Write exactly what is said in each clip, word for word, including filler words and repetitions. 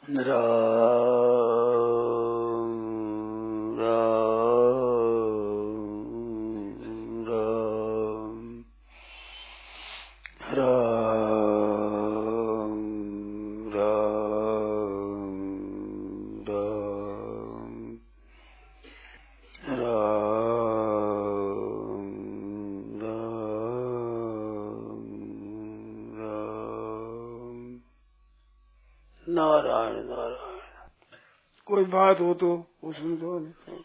नारायण नारायण। कोई बात हो तो उसमें तो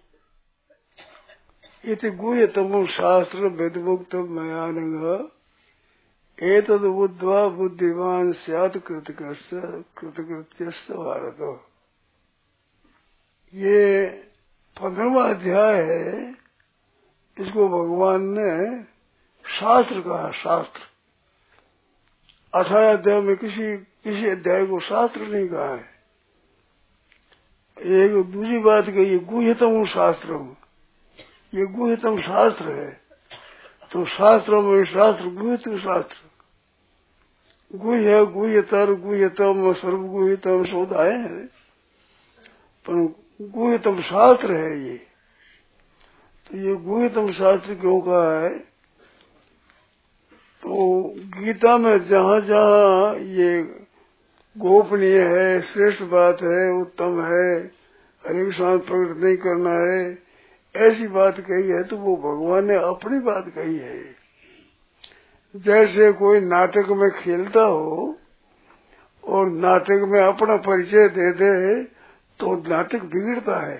इति गुह्यतमं शास्त्र वेदमुक्तं मयानघ एतद् बुद्ध्वा बुद्धिमान् स्यात् कृतकृत्य कृतकृत्यस्य भारत। ये पंद्रहवां अध्याय है, इसको भगवान ने शास्त्र कहा। शास्त्र अठारह अध्याय में किसी किसी अध्याय को शास्त्र नहीं कहा है। एक दूसरी बात कही, गुह्यतम शास्त्र, ये गुह्यतम शास्त्र है। तो शास्त्रों में शास्त्र गुह्यतम शास्त्र, गुह्य गुह्यतर गुह्यतम सर्वगुह्यतम शब्द आए हैं, पर गुह्यतम शास्त्र है ये। तो ये गुह्यतम शास्त्र क्यों कहा है? तो गीता में जहाँ जहाँ ये गोपनीय है, श्रेष्ठ बात है, उत्तम है, हरि के साथ प्रकट नहीं करना है, ऐसी बात कही है तो वो भगवान ने अपनी बात कही है। जैसे कोई नाटक में खेलता हो और नाटक में अपना परिचय दे दे तो नाटक बिगड़ता है,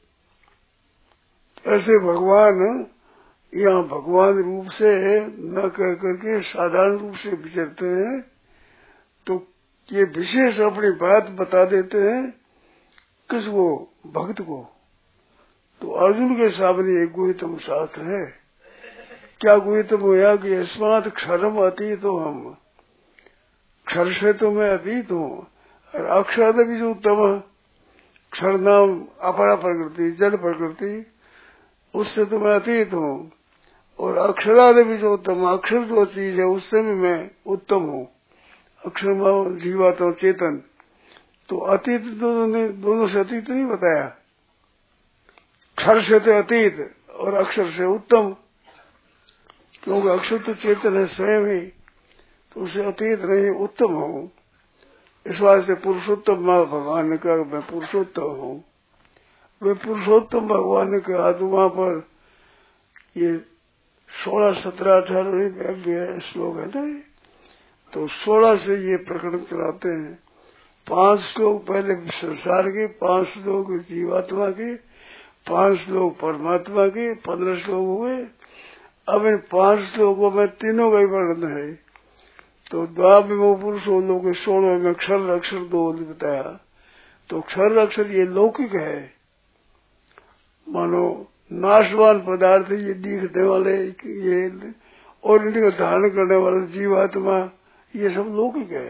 ऐसे भगवान यहाँ भगवान रूप से न कह करके साधारण रूप से विचरते हैं। तो ये विशेष अपनी बात बता देते हैं किसको? भक्त को। तो अर्जुन के सामने एक गुह्यतम शास्त्र है। क्या गुह्यतम होया कि अस्मात् क्षरम अतीत हो, हम क्षर से तो मैं अतीत हूँ, और अक्षर भी जो उत्तम, क्षर नाम अपरा प्रकृति जड़ प्रकृति, उससे तो मैं अतीत हूँ, और अक्षरादि भी जो उत्तम, अक्षर जो चीज है उससे भी मैं उत्तम हूँ। अक्षर जीवात्मा चेतन, तो अतीत दोनों दोनों से अतीत नहीं बताया। क्षर से तो अतीत और अक्षर से उत्तम, क्योंकि अक्षर तो चेतन है स्वयं ही, तो उसे अतीत नहीं उत्तम हूँ। इस वास्ते पुरुषोत्तम भगवान ने कहा मैं पुरुषोत्तम हूँ। वे पुरुषोत्तम भगवान ने कहा तो वहाँ पर ये सोलह सत्रह अठारह श्लोक है ना, तो सोलह से ये प्रकरण चलाते हैं। पांच श्लोक पहले संसार के, पांच श्लोक जीवात्मा के, पांच श्लोक परमात्मा के, पंद्रह श्लोक हुए। अब इन पांच श्लोकों में तीनों का ही वर्णन है। तो द्वाविमो पुरुषो लोग सोलह में क्षर अक्षर दो बताया। तो क्षर अक्षर ये लौकिक है, मानो नाशवान पदार्थ ये दिखने वाले, ये और इनका धारण करने वाला जीवात्मा, ये सब लौकिक है।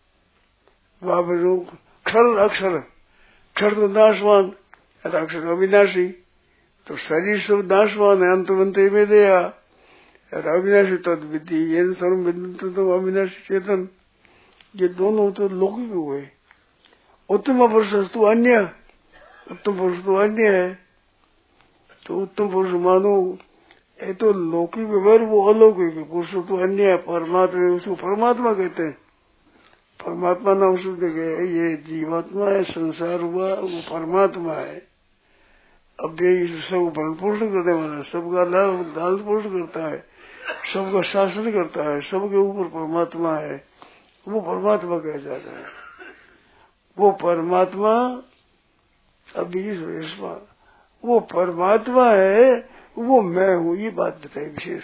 क्षर अक्षर, क्षर तो नाशवान, अक्षर अविनाशी। तो शरीर सब नाशवान है, अंतवंते में दया, अविनाशी तद विधि, ये सर्व विद्युत तो अविनाशी चेतन, ये दोनों तो लौकिक हुए। उत्तम पुरुष तो अन्य, उत्तम पुरुष तो अन्य है। तो उत्तम पुरुष मानो ये तो लौकिक व्यवहार, वो अलौकिक पुरुष तो अन्य है। परमात्मा उसको परमात्मा कहते हैं, परमात्मा नाम शुद्ध है। ये जीवात्मा है, संसार हुआ वो परमात्मा है। अब ये सब भरण पोषण करने वाला, सबका लाल पोषण करता है, सबका शासन करता है, सबके ऊपर परमात्मा है, वो परमात्मा कहा जाता है। वो परमात्मा अभी वो परमात्मा है, वो मैं हूँ, ये बात बताई विशेष।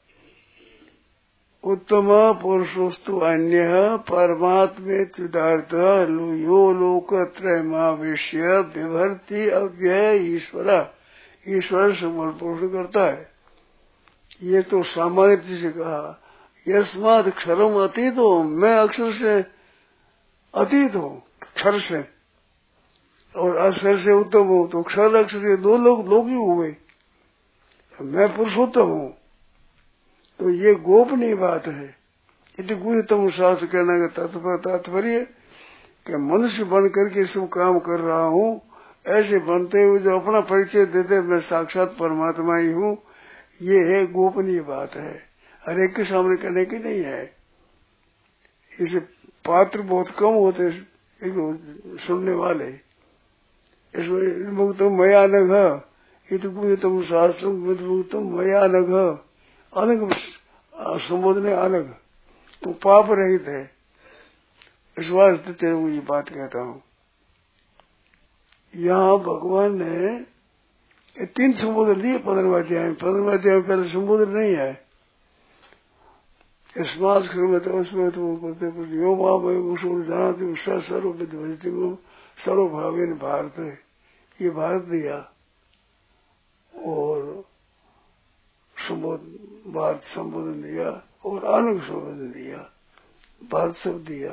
उत्तम पुरुषोस्तु अन्य परमात्मे तुदार्थ यो लोकत्रयमावेश्य विभर्ति अव्यय ईश्वर, ईश्वर से बल पोषण करता है। ये तो सामान्य से कहा। यस्मात् क्षरम अतीत हो, मैं अक्षर से अतीत हूँ, क्षर से, और अक्षर से उत्तम हूँ। तो क्षर अक्षर से दो लोग लोग ही हुए, मैं पुरुषोत्तम हूँ। तो ये गोपनीय बात है। यदि गुह्यतम शास्त्र कहने का तात्पर्य कि मनुष्य बन करके सब काम कर रहा हूँ, ऐसे बनते हुए जो अपना परिचय देते मैं साक्षात परमात्मा ही हूँ, ये है गोपनीय बात है, हर एक के सामने करने की नहीं है। इसे पात्र बहुत कम होते सुनने वाले। इसमें मुक्तम मया नघ तुम शास्त्र मुक्तम मया नघ, अनग संबोधने अनग, तो पाप रहित है। इस वास्ते तेरे को ये बात कहता हूँ। यहाँ भगवान ने तीन संबोधन दिए पंद्रहवा अध्याय में। पंद्रहवा अध्याय में पहले संबोधन नहीं है। स्मास में तो उसमें तो बोलते यो माँ जाना उसका सर्वविद भजती को सर्वभावेन भारत है, ये भारत दिया और संबोधन भारत संबोधन दिया और आनंद संबोधन दिया, भारत शब्द दिया।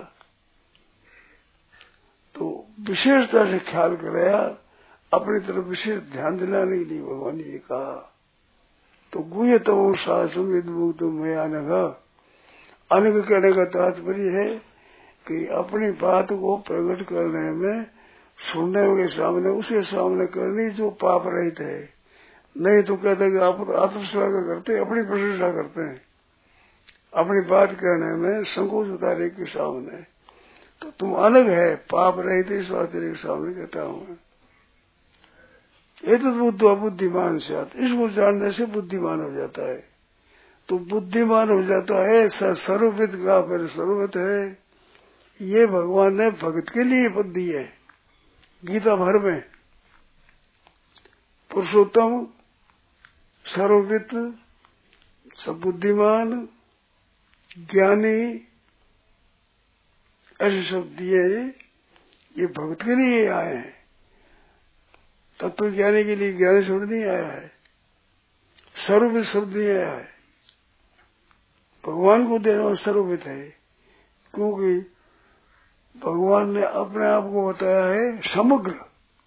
तो विशेषता से ख्याल कराया, अपनी तरफ विशेष ध्यान दिलाने के लिए भगवान ने कहा। तो गुह्य तमो शासन विद्मुक्त मैं अनघ, अनघ कहने का तात्पर्य है कि अपनी बात को प्रकट करने में सुनने के सामने उसे सामने करनी जो पाप रहित है। नहीं तो कहते कि आप आत्मश्लाघा करते, अपनी प्रशंसा करते हैं, अपनी बात कहने में संकोच उतारे के सामने। तो तुम अलग है, पाप रहित, इस बात के सामने कहता हूँ। ये तो बुद्ध बुद्धिमान से आता, इसको जानने से बुद्धिमान हो जाता है। तो बुद्धिमान हो जाता है, सर्वविद का फिर सर्वविद है। ये भगवान ने भगत के लिए पद दी है गीता भर में। पुरुषोत्तम, सर्वविद, सब बुद्धिमान, ज्ञानी, ऐसे शब्द दिए। ये भगत के लिए आए हैं, तत्व ज्ञानी के लिए ज्ञानी शब्द नहीं आया है, सर्वविद शब्द नहीं आया है। भगवान को देना सर्वविद है, क्योंकि भगवान ने अपने आप को बताया है समग्र।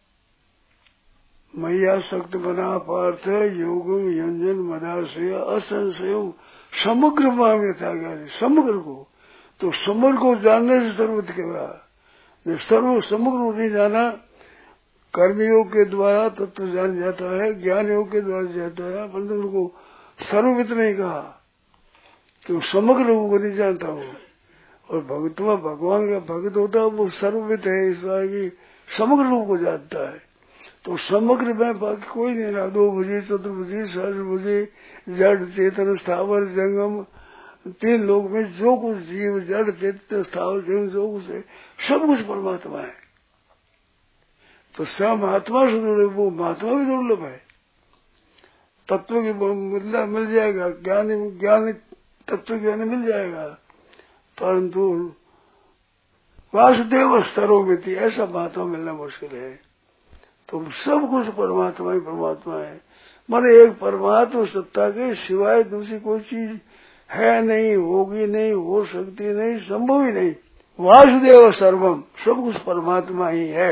मैया शक्त बना पार्थ योगम यंजन मदाशय असंशय समग्र मांग था गया, समग्र को। तो समग्र को जानने से सर्वविद कहवा। जब सर्व समग्र को नहीं जाना, कर्मयोग के द्वारा तत्व तो जान जाता है, ज्ञान योग के द्वारा जाता है, परंतु उनको सर्वविद नहीं कहा, तो समग्र लोगों को नहीं जानता वो। और भगवतवा भगवान का भक्त होता है वो सर्वविद है, इस बात की समग्र लोगों को जानता है। तो समग्र में बाकी कोई नहीं रहा। दो भुजी, चतुर्भुजी, सहस्रभुजी, जड़ चेतन स्थावर जंगम, तीन लोग में जो कुछ जीव जड़ चेतन स्थावर जंगम जो कुछ है, सब कुछ परमात्मा है। तो सब महात्मा से दुर्लभ, वो महात्मा भी दुर्लभ है। तत्व की मतलब मिल जाएगा, ज्ञान ज्ञान तत्व ज्ञान मिल जाएगा, परंतु वासुदेव सर्वमिति ऐसा महात्मा मिलना मुश्किल है। तो सब कुछ परमात्मा ही परमात्मा है। माने एक परमात्मा सत्ता के सिवाय दूसरी कोई चीज है नहीं, होगी नहीं, हो सकती नहीं, संभव ही नहीं। वासुदेव सर्वम, सब कुछ परमात्मा ही है।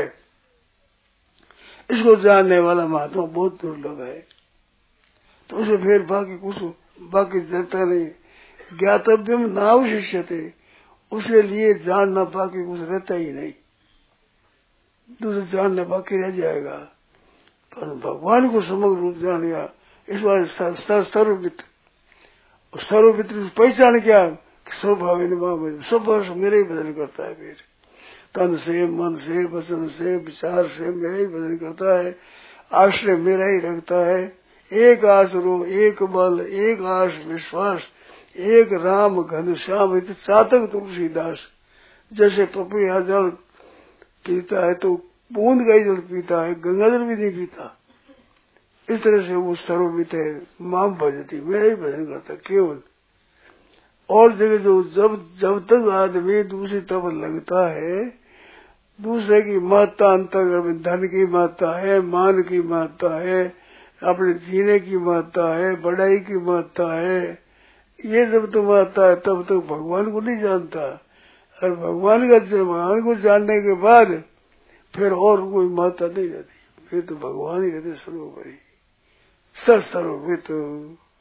इसको जानने वाला महात्मा बहुत दुर्लभ है। तो उसे फिर बाकी कुछ बाकी जरता नहीं। ज्ञातव्यम नावशिष्यते, उसे लिए जानना बाकी कुछ रहता ही नहीं, दूसरे जानना बाकी रह जाएगा। पर भगवान को समग्र रूप जान गया, इस बार सर्वविद। सर्वविद पहचान क्या, स्वभाव सब वर्ष मेरे ही भजन करता है। फिर तन से, मन से, वचन से, विचार से मेरा ही भजन करता है, आश्रय मेरा ही रखता है। एक आश्रो, एक बल, एक आश विश्वास, एक राम घनश्याम चातक तुलसीदास। जैसे पपीहा जल पीता है तो बूंद का ही जल पीता है, गंगा जल भी नहीं पीता। इस तरह से वो सर्वविद है। माम भजती, मेरा ही भजन करता केवल। और जगह जो जब जब तक आदमी दूसरी तरफ लगता है, दूसरे की महत्ता अंतर्गत, धन की महत्ता है, मान की महत्ता है, अपने जीने की महत्ता है, बड़ाई की महत्ता है, ये जब तक महत्ता है तब तक तो भगवान को नहीं जानता। और भगवान का भगवान को जानने के बाद फिर और कोई महत्ता नहीं रहती, फिर तो भगवान ही रहते सर्वोपरि, सर्वविद।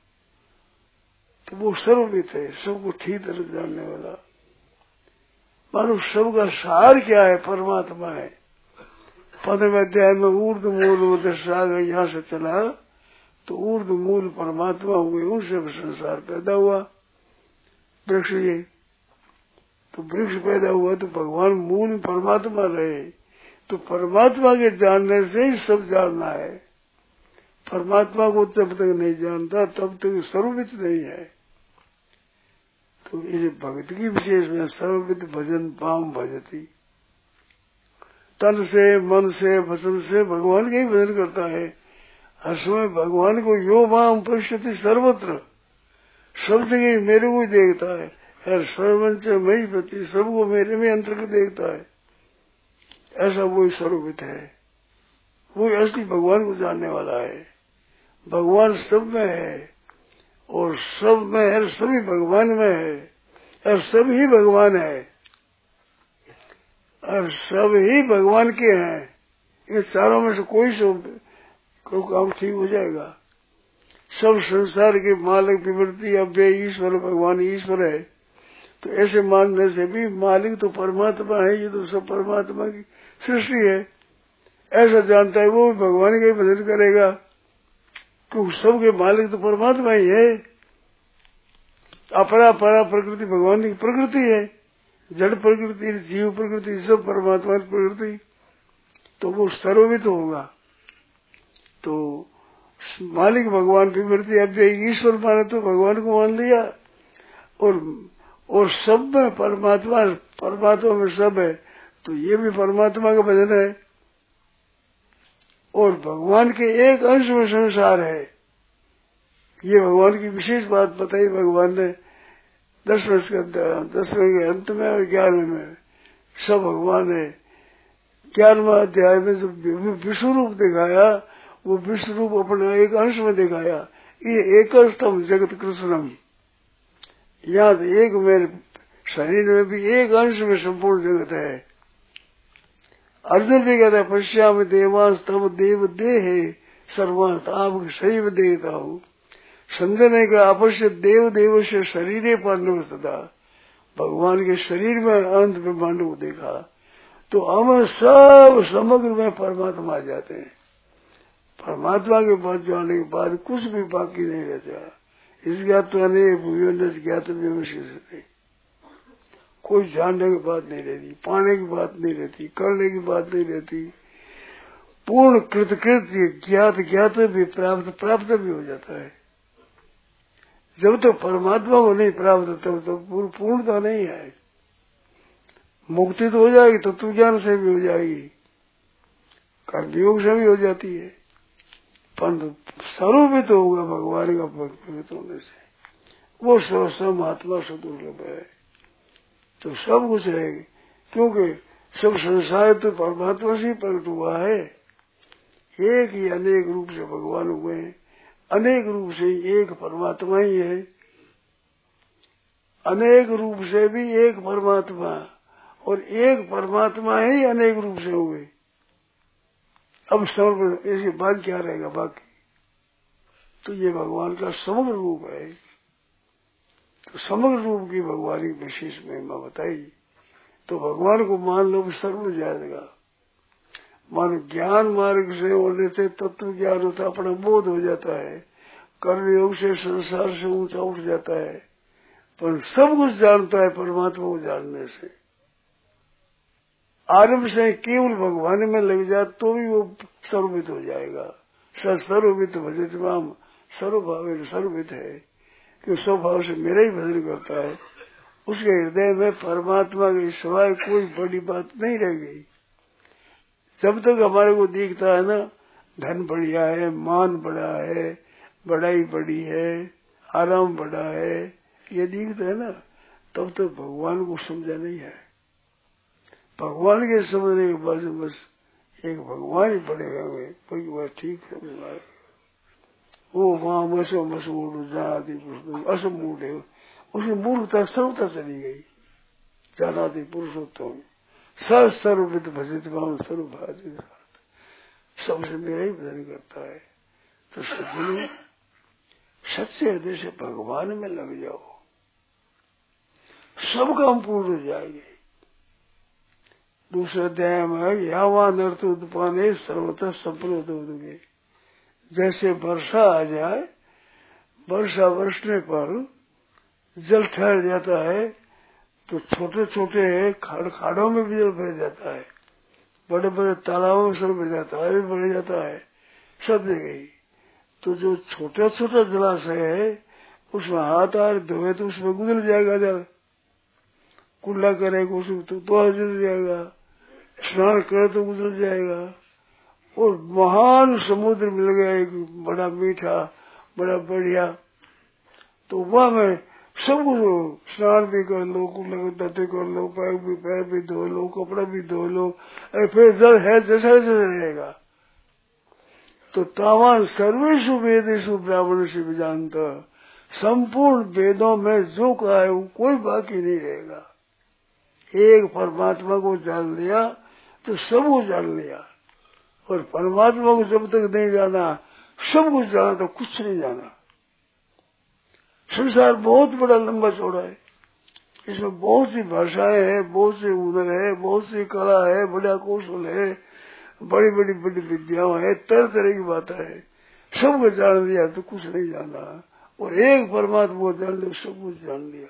तो वो सर्वविद है, सबको ठीक तरह जानने वाला। मानो सबका सार क्या है? परमात्मा है। पंद्रहवें अध्याय में ऊर्ध मूल दशा यहाँ से चला तो ऊर्ध मूल परमात्मा हुए, उनसे संसार पैदा हुआ। वृक्ष ये तो वृक्ष पैदा हुआ तो भगवान मूल परमात्मा रहे। तो परमात्मा के जानने से ही सब जानना है। परमात्मा को जब तक नहीं जानता तब तक सर्वविद नहीं है। तो इस भक्त की विशेष में सर्वविद भजन पाम भजती, तन से मन से वचन से भगवान का ही भजन करता है। हर समय भगवान को यो माम पश्यति सर्वत्र, सब जगह मेरे को ही देखता है। हर सर्वंच मई पति, सबको मेरे में अंतर्गत देखता है। ऐसा वही सर्वविद है, वही असली भगवान को जानने वाला है। भगवान सब में है और सब में है, सभी भगवान में है और सब ही भगवान है और सब ही भगवान के हैं। ये चारों में से कोई सब को काम ठीक हो जाएगा। सब संसार के मालिक विवृत्ति अव्यय ईश्वर, भगवान ईश्वर है। तो ऐसे मानने से भी मालिक तो परमात्मा है, ये तो सब परमात्मा की सृष्टि है। ऐसा जानता है वो भी भगवान का ही भजन करेगा, क्योंकि सबके मालिक तो परमात्मा ही है। अपरा परा प्रकृति भगवान की प्रकृति है, जड़ प्रकृति, जीव प्रकृति, सब परमात्मा की प्रकृति। तो वो सर्वविद होगा। तो मालिक भगवान की प्रति अब ईश्वर माने तो भगवान को मान लिया और और सब में परमात्मा, परमात्मा में सब है। तो ये भी परमात्मा का भजन है और भगवान के एक अंश में संसार है। ये भगवान की विशेष बात बताई भगवान ने दसवें दसवें के अंत में और ग्यारहवें में। सब भगवान है। ग्यारहवें अध्याय में जो विश्व रूप दिखाया, वो विश्व रूप अपने एक अंश में दिखाया। ये एक स्तंभ जगत कृष्णम, याद एक मेरे शरीर में भी एक अंश में संपूर्ण जगत है। अर्जुन भी कहता है पश्याम देवांश तब देव देह सर्वांश, आप शरीर देखता हूँ। संजय ने कहा अवश्य देव देव से शरीर पांडव सदा, भगवान के शरीर में अंत में पांडव देखा। तो हम सब समग्र में परमात्मा आ जाते हैं। परमात्मा के पास जाने के बाद कुछ भी बाकी नहीं रहता। इस ज्ञातवा ने भूयों ज्ञात में कोई जानने की बात नहीं रहती, पाने की बात नहीं रहती, करने की बात नहीं रहती। पूर्ण कृतकृत्य ज्ञात ज्ञात भी प्राप्त प्राप्त भी हो जाता है। जब तक तो परमात्मा को नहीं प्राप्त तब तो पूर्णता नहीं है। मुक्ति तो हो जाएगी, तत्व ज्ञान से भी हो जाएगी, कर्मयोग से भी हो जाती है, परंतु स्वरूपित तो होगा भगवान का भक्त होने से। वो सर्वसम आत्मा सदुर्लभ है। तो सब कुछ है, क्योंकि सब संसार तो परमात्मा से प्रकट हुआ है। एक ही अनेक रूप से भगवान हुए हैं, अनेक रूप से एक परमात्मा ही है। अनेक रूप से भी एक परमात्मा और एक परमात्मा ही अनेक रूप से हुए। अब समर्पण इसके बाद क्या रहेगा बाकी? तो ये भगवान का समग्र रूप है। तो समग्र रूप की भगवान की विशेष महिमा बताई। तो भगवान को मान लो सर्व जाएगा। मान ज्ञान मार्ग से होने से तत्व ज्ञान होता, अपना बोध हो जाता है। कर्म योग से संसार से ऊंचा उठ जाता है, पर सब कुछ जानता है परमात्मा को जानने से। आरंभ से केवल भगवान में लग जाए तो भी वो सर्वविद हो जाएगा। सर्वविद भजत माम, सर्वभाव सर्वविद है कि स्वभाव से मेरा ही भजन करता है। उसके हृदय में परमात्मा के सिवाय कोई बड़ी बात नहीं रह गई। जब तक हमारे को दिखता है ना, धन बढ़िया है, मान बड़ा है, बड़ाई बड़ी है, आराम बड़ा है, ये दिखता है ना, तब तक भगवान को समझा नहीं है। भगवान के समझने के बाद बस एक भगवान ही पड़ेगा वे, कोई वह ठीक है। वो वहां मसो मसूर जानादि पुरुष असमूढ़ है, उसकी मूर्खता सर्वता चली गई। जानादि पुरुषोत्तम स सर्वविद भजित भाव सर्वभाजित, सबसे मेरा ही भजन करता है। तो सज्जनों, सच्चे हृदय से भगवान में लग जाओ, सब काम पूर्ण हो जाएंगे। दूसरे अध्याय में यावान अर्थ उत्पाने सर्वतः संप्रोध होगे। जैसे वर्षा आ जाए, वर्षा बरसने पर जल ठहर जाता है तो छोटे छोटे खाड़ खाड़ों में भी जल भर जाता है, बड़े बड़े तालाबों में जल भर जाता है, भी बढ़ जाता है सब जगह। तो जो छोटा छोटा जलाशय है उसमें हाथ हाथ धोए तो उसमें गुजर जाएगा जल, कुल्ला करेगा उसमें तो तो गुजर जाएगा, स्नान करे तो गुजर जाएगा। और महान समुद्र मिल गया एक बड़ा मीठा बड़ा बढ़िया, तो वह में सब कुछ स्नान भी कर लो, कुल्ला दत्ते कर लो, पैर भी पैर भी धो लो, कपड़ा भी धो लो, फिर जल है जैसा जैसा रहेगा। तो तावान सर्वेशु वेदेशु ब्राह्मण से भी जानता, संपूर्ण वेदों में जो कहा है वो कोई बाकी नहीं रहेगा। एक परमात्मा को जान लिया तो सब कुछ जान लिया, और परमात्मा को जब तक नहीं जाना सब कुछ जाना तो कुछ नहीं जाना। संसार बहुत बड़ा लंबा चौड़ा है, इसमें बहुत सी भाषाएं हैं, बहुत से हुनर है, बहुत सी कला है, बड़ा कौशल है, बड़ी बड़ी बड़ी विद्याओं है, तरह तरह की बातें है। सब कुछ जान लिया तो कुछ नहीं जाना, और एक परमात्मा को जान लिया सब कुछ जान लिया।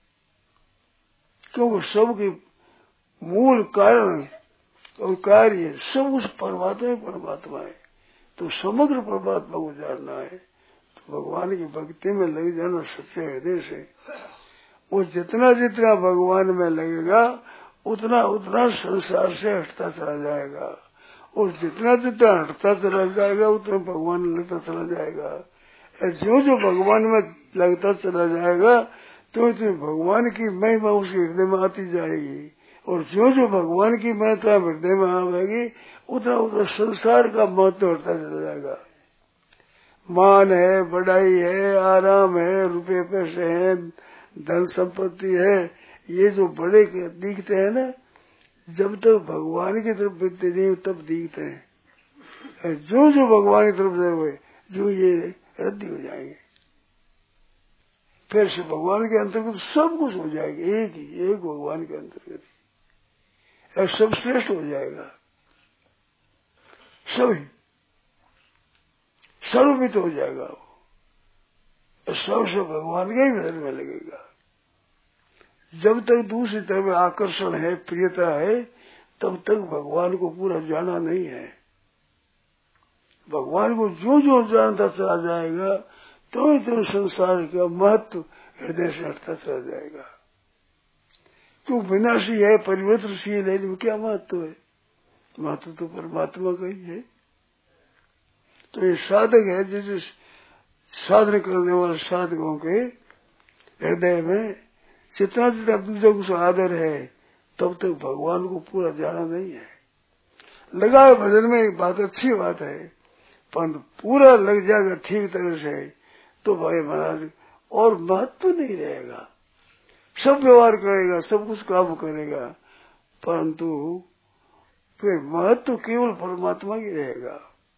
क्योंकि सबकी मूल कारण और कार्य सब उस परमात्मा ही परमात्मा है। तो समग्र परमात्मा को जानना है तो भगवान की भक्ति में लग जाना सच्चे हृदय से। वो जितना जितना भगवान में लगेगा उतना उतना संसार से हटता चला जाएगा, और जितना जितना हटता चला जाएगा उतना भगवान में लगता चला जाएगा। जो जो भगवान में लगता चला जाएगा तो इतनी भगवान की महिमा उसके हृदय में आती जाएगी, और जो जो भगवान की महत्ता हृदय में आवेगी उतना उतना संसार का महत्व बढ़ता चला जाएगा। मान है, बड़ाई है, आराम है, रुपये पैसे हैं, धन संपत्ति है, ये जो बड़े दिखते हैं ना, जब तक भगवान की तरफ वृत्ति नहीं तब दिखते हैं। जो जो भगवान की तरफ हुए जो ये रद्दी हो जाएंगे, फिर से भगवान के अंतर्गत सब कुछ हो जाएगा। एक ही एक भगवान के अंतर्गत सब श्रेष्ठ हो जाएगा, सभी सर्वमित हो जाएगा। वो सबसे भगवान के ही भजन में लगेगा। जब तक दूसरी तरफ आकर्षण है, प्रियता है, तब तक भगवान को पूरा जाना नहीं है। भगवान को जो जो जानता चला जाएगा तो तो संसार का महत्व हृदय से हटता चला जाएगा। तो विनाशी है, परिवर्तनशील है, इनमें क्या महत्व है? महत्व तो परमात्मा का ही है। तो ये साधक है, जैसे साधन करने वाले साधकों के हृदय में जितना जितना दूसरा कुछ आदर है तब तक भगवान को पूरा जाना नहीं है। लगा भजन में एक बात अच्छी बात है, परंतु पूरा लग जाएगा ठीक तरह से तो भाई महाराज और महत्व नहीं रहेगा। सब व्यवहार करेगा, सब कुछ काम करेगा, परंतु फिर महत्व केवल परमात्मा की रहेगा।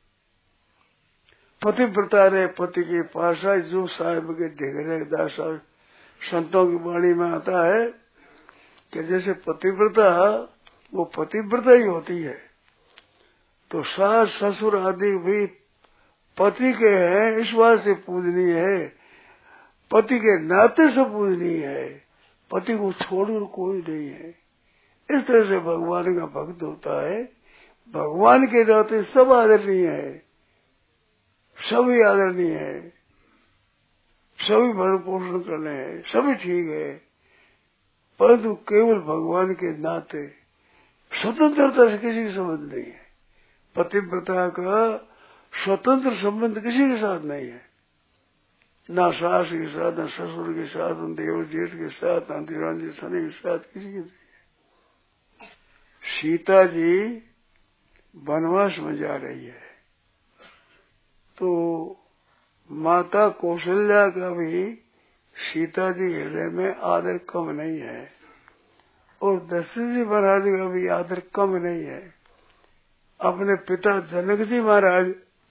पतिव्रता रहे पति के पास जो साहिब के ढेरे दासा, संतों की वाणी में आता है कि जैसे पतिव्रता वो पतिव्रता ही होती है, तो सास ससुर आदि भी पति के हैं, इस बात से पूजनीय है, पति के नाते से पूजनीय है, पति को छोड़कर कोई नहीं है। इस तरह से भगवान का भक्त होता है। भगवान के नाते सब आदरणीय है, सभी आदरणीय है, सभी भरण पोषण करने हैं, सभी ठीक है, परंतु केवल भगवान के नाते स्वतंत्रता से किसी का संबंध नहीं है। पतिव्रता का स्वतंत्र संबंध किसी के साथ नहीं है, ना सास के साथ, ना ससुर के साथ, ना देवर जेठ के साथ, ना दीवान जी सनी के साथ, किसी के नहीं है। सीता जी वनवास में जा रही है तो माता कौशल्या का भी सीता जी हृदय में आदर कम नहीं है, और दशरथ जी महाराज का भी आदर कम नहीं है। अपने पिता जनक जी महाराज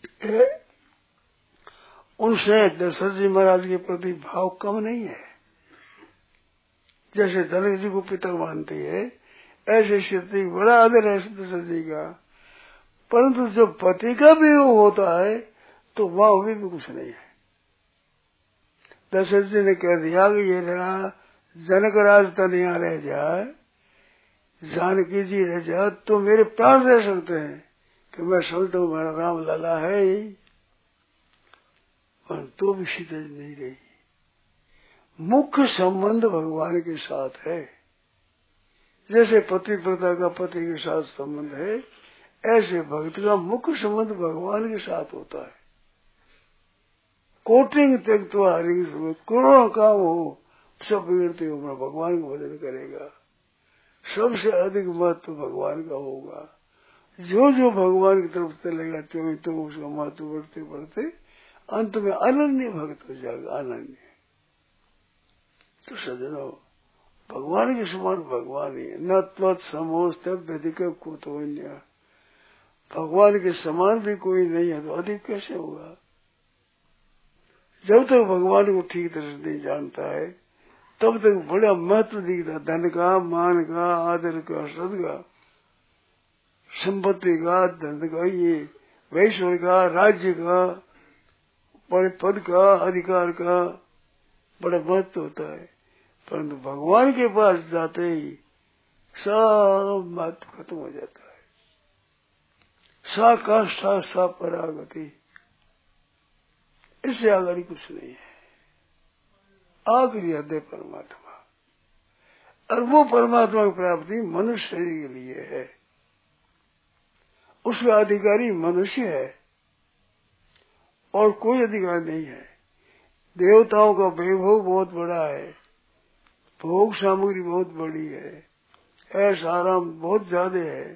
उनसे दशरथ जी महाराज के प्रति भाव कम नहीं है। जैसे जनक जी को पिता मानती है, ऐसे स्थिति बड़ा आदर है दशरथ जी का। परंतु जब पति का भी वो होता है तो वहां भी, भी कुछ नहीं है। दशरथ जी ने कह दिया कि ये रहा जनक राज तन यहाँ रह जाए, जानकी जी रह जाए तो मेरे प्राण रह सकते हैं, कि मैं समझता हूँ मेरा राम लाला है ही, पर तो भी सीता नहीं रही। मुख्य संबंध भगवान के साथ है। जैसे पति प्रता का पति के साथ संबंध है, ऐसे भक्त का मुख्य संबंध भगवान के साथ होता है। कोटिंग त्यक्त्वा हरि सुमित, करोड़ों काम हो सब बिगड़ते हो, मैं भगवान का भजन करेगा, सबसे अधिक महत्व भगवान का होगा। जो जो भगवान की तरफ चलेगा त्यों तो उसका महत्व बढ़ते बढ़ते अंत में अनन्य भक्त हो जाएगा। अनन्य तो सजनो, भगवान के समान भगवान ही है। न त्वत् समोस्त व्यधिक कुतोन्य, भगवान के समान भी कोई नहीं है तो अधिक कैसे होगा। जब तक भगवान को ठीक तरह से नहीं जानता है तब तक बड़ा महत्व दिखता, धन का, मान का, आदर का, सद का, संपत्ति का, धन का, ये वैश्य का, राज्य का, बड़े पद का, अधिकार का बड़ा महत्व होता है। परंतु भगवान के पास जाते ही सब महत्व खत्म हो जाता है। सा काष्ठा सा परागति, इससे आगे कुछ नहीं है। आखिरी हृदय परमात्मा, और वो परमात्मा की प्राप्ति मनुष्य शरीर के लिए है। उसका अधिकारी मनुष्य है और कोई अधिकार नहीं है। देवताओं का वैभव बहुत बड़ा है, भोग सामग्री बहुत बड़ी है, ऐसा आराम बहुत ज्यादा है,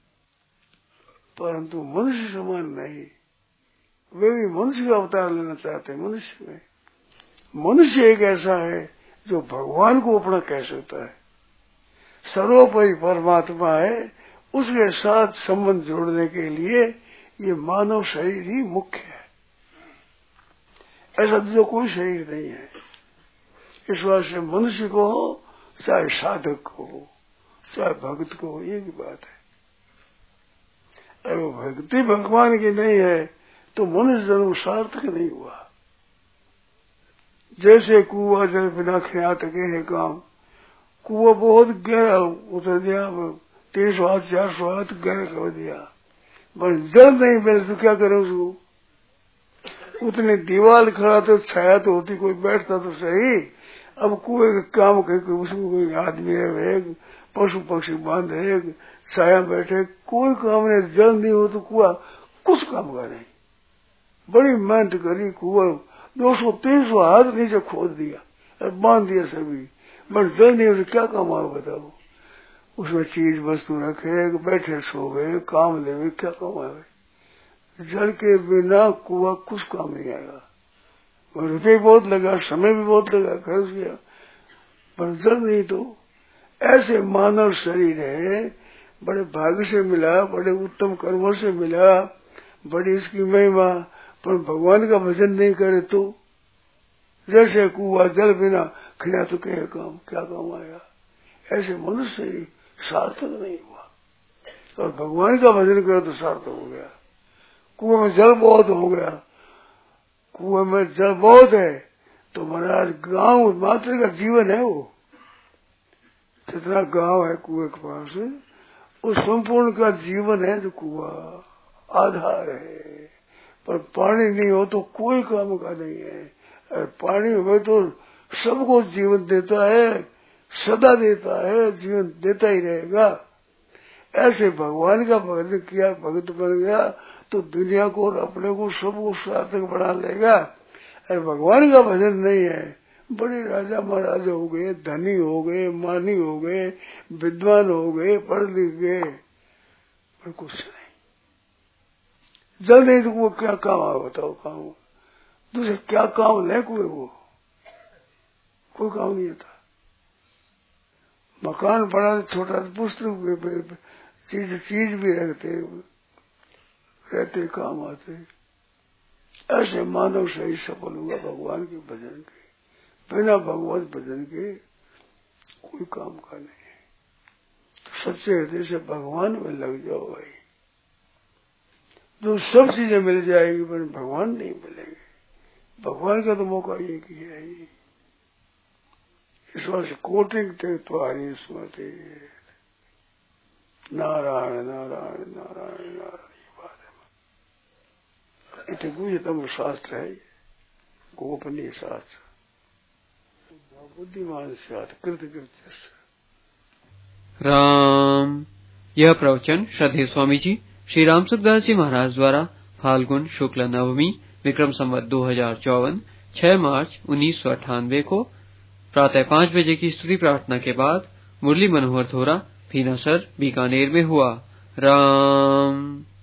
परंतु मनुष्य समान नहीं। वे भी मनुष्य का अवतार लेना चाहते हैं। मनुष्य में मनुष्य एक ऐसा है जो भगवान को अपना कह सकता है, सर्वोपरि परमात्मा है। उसके साथ संबंध जोड़ने के लिए ये मानव शरीर ही मुख्य है, ऐसा जो कोई शरीर नहीं है। इस वास्ते मनुष्य को हो चाहे साधक को हो चाहे भक्त को हो, ये भी बात है। अगर भक्ति भगवान की नहीं है तो मनुष्य जन्म सार्थक नहीं हुआ। जैसे कुआ जल बिना खिया तके है काम, कुआ बहुत गहरा उतर दिया, तीन सौ हाथ चार सौ हाथ गहरा कर दिया, पर जल नहीं मिले तो क्या करे उसको। उतनी दीवार खड़ा तो छाया तो होती, कोई बैठता तो सही। अब कुएं का काम करके उसमें कोई आदमी है, पशु पक्षी बांध है, छाया बैठे, कोई काम नहीं। जल नहीं हो तो कुआ कुछ काम का नहीं। बड़ी मेहनत करी, कुआ दो सौ तीन सौ हाथ नीचे खोद दिया और बांध दिया सभी, बट जल नहीं हो तो क्या काम आओ बताओ। उसमें चीज वस्तु रखे, बैठे सो गए, काम ले, क्या काम आवे। जल के बिना कुआ कुछ काम नहीं आएगा। रुपये बहुत लगा, समय भी बहुत लगा, खर्च किया, पर जल नहीं। तो ऐसे मानव शरीर है, बड़े भाग्य से मिला, बड़े उत्तम कर्मों से मिला, बड़ी इसकी महिमा, पर भगवान का भजन नहीं करे तो जैसे कुआ जल बिना खिला तो क्या काम, क्या काम आया। ऐसे मनुष्य ही सार्थक नहीं हुआ, और भगवान का भजन करे तो सार्थक हो गया। कुएं में जल बहुत हो गया, कुएं में जल बहुत है तो महाराज गांव मात्र का जीवन है। वो जितना गांव है कुएं के पास, उस संपूर्ण का जीवन है जो कुआ आधार है। पर पानी नहीं हो तो कोई काम का नहीं है, और पानी हो तो सबको जीवन देता है, सदा देता है, जीवन देता ही रहेगा। ऐसे भगवान का भजन किया, भक्त बन गया तो दुनिया को और अपने को सबको सार्थक बना लेगा। और भगवान का भजन नहीं है, बड़े राजा महाराजा हो गए, धनी हो गए, मानी हो गए, विद्वान हो गए, पढ़ लिख गए, पर कुछ नहीं। जल नहीं तो वो क्या काम आ बताओ। काम दूसरे क्या काम ले कोई, वो कोई काम नहीं था। मकान बड़ा छोटा, पुस्तक चीज चीज भी रखते रहते, काम आते। ऐसे मानव सही सफल हुआ भगवान के भजन के। बिना भगवत भजन के कोई काम का नहीं है। सच्चे हृदय से भगवान में लग जाओ भाई, जो सब चीजें मिल जाएगी पर भगवान नहीं मिलेंगे। भगवान का तो मौका एक ही है। इस बात से कोटिंग थे तुम्हारी स्मृति, नारायण नारायण नारायण नारायण, ये बात है। इतने गुह्यतम शास्त्र है, गोपनीय शास्त्र। बुद्धिमान से कृत कृत्य राम। यह प्रवचन श्रद्धेय स्वामी जी श्री राम सुखदास जी महाराज द्वारा फाल्गुन शुक्ल नवमी विक्रम संवत दो हजार चौवन छह मार्च उन्नीस सौ अट्ठानवे को प्रातः पाँच बजे की स्तुति प्रार्थना के बाद मुरली मनोहर थोरा, भीनासर, बीकानेर में हुआ। राम।